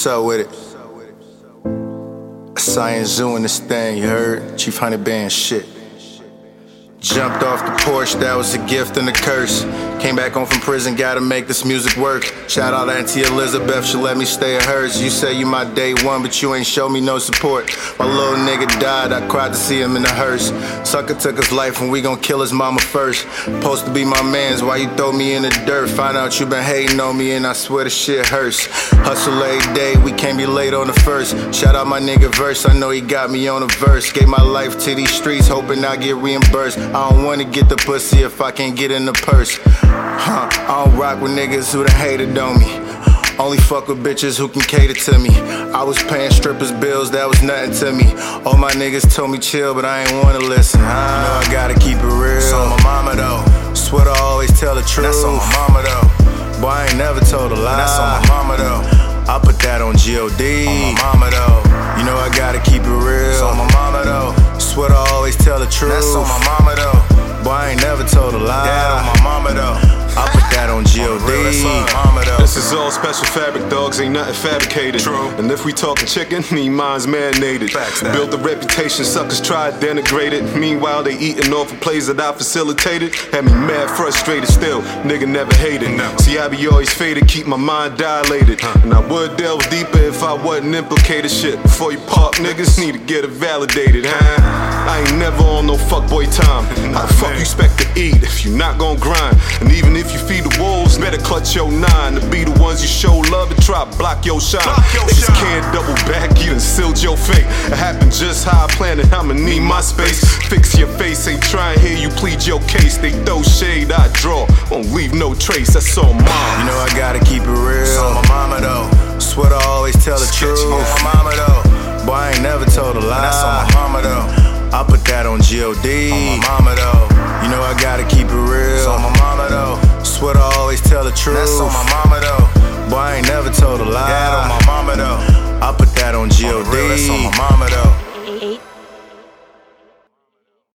What's up with it? Science Zoo in this thing, you heard? Chief Honey Band shit. Jumped off the porch, that was a gift and a curse. Came back home from prison, gotta make this music work. Shout out Auntie Elizabeth, she let me stay at hers. You say you my day one, but you ain't show me no support. My little nigga died, I cried to see him in the hearse. Sucker took his life and we gon' kill his mama first. Supposed to be my mans, why you throw me in the dirt? Find out you been hating on me and I swear the shit hurts. Hustle every day, we can't be late on the first. Shout out my nigga Verse, I know he got me on a verse. Gave my life to these streets, hoping I get reimbursed. I don't wanna get the pussy if I can't get in the purse. I don't rock with niggas who done hated on me. Only fuck with bitches who can cater to me. I was paying strippers' bills, that was nothing to me. All my niggas told me chill, but I ain't wanna listen. You know I gotta keep it real. That's on my mama though. Swear I always tell the truth. That's on my mama though. Boy, I ain't never told a lie. That's on my mama though. I put that on G.O.D. On my mama though. You know I gotta keep it real. That's on my mama though. Swear I always tell the truth. That's on my mama though. Boy, I ain't never told a lie. Dad on my mama though. I put that on G.O.D. This is all special fabric, dogs, ain't nothing fabricated. True. And if we talking chicken, me mine's marinated. Built a reputation, suckers tried, denigrated. Meanwhile, they eating off of plays that I facilitated. Had me mad, frustrated still, nigga never hated. See, I be always faded, keep my mind dilated. And I would delve deeper if I wasn't implicated. Shit, before you pop niggas, need to get it validated, huh? I ain't never on no fuckboy time. How the fuck you expect to eat if you not gon' grind? And even if you feed the wolves, better clutch your nine. To be the ones you show love and try to block your shine. Niggas can't double back, you done sealed your fate. It happened just how I planned it, I'ma need my space. Fix your face, ain't trying to hear you plead your case. They throw shade, I draw, won't leave no trace, that's on mine. You know I gotta keep it real. That's on my mama though. Swear I always tell the truth. On my mama though. Boy, I ain't never told a lie. That's on my mama though. I put that on G.O.D. On my mama though. You know I gotta keep it real. That's on my mama though. Swear I always tell the truth. That's on my mama though. Boy, I ain't never told a lie. Dad on my mama though. I put that on G.O.D. That's on my mama though.